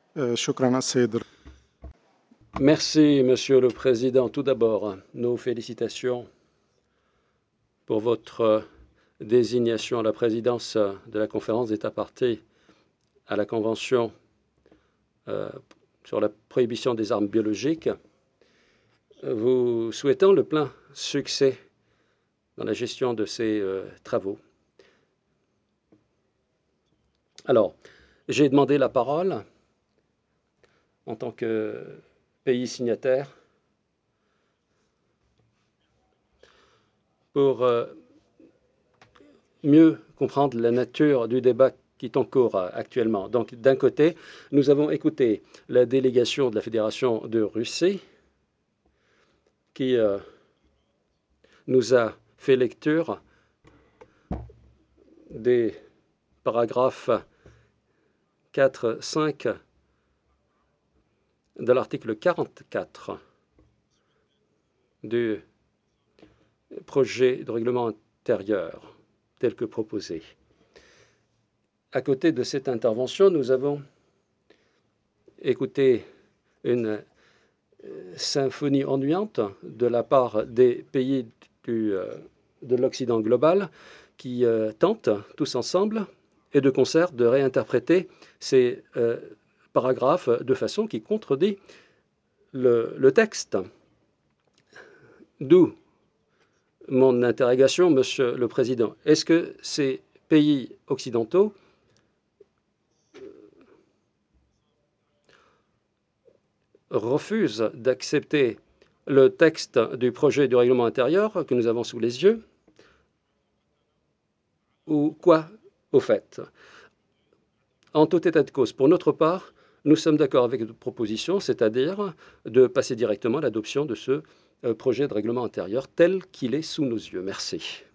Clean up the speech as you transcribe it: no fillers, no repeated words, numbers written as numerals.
شكرا السيد. Merci, Monsieur le Président. Tout d'abord, nos félicitations pour votre désignation à la présidence de la conférence d'États parties à la Convention sur la prohibition des armes biologiques. Vous souhaitant le plein succès dans la gestion de ces travaux. Alors, j'ai demandé la parole en tant que pays signataire pour mieux comprendre la nature du débat qui est en cours actuellement. Donc, d'un côté, nous avons écouté la délégation de la Fédération de Russie qui nous a fait lecture des paragraphes 4, 5 de l'article 44 du projet de règlement intérieur tel que proposé. À côté de cette intervention, nous avons écouté une symphonie ennuyante de la part des pays de l'Occident global qui tentent tous ensemble et de concert de réinterpréter ces paragraphes de façon qui contredit le texte. D'où mon interrogation, Monsieur le Président. Est-ce que ces pays occidentaux refusent d'accepter le texte du projet du règlement intérieur que nous avons sous les yeux, ou quoi au fait? En tout état de cause, pour notre part, nous sommes d'accord avec notre proposition, c'est-à-dire de passer directement à l'adoption de ce projet de règlement intérieur tel qu'il est sous nos yeux. Merci.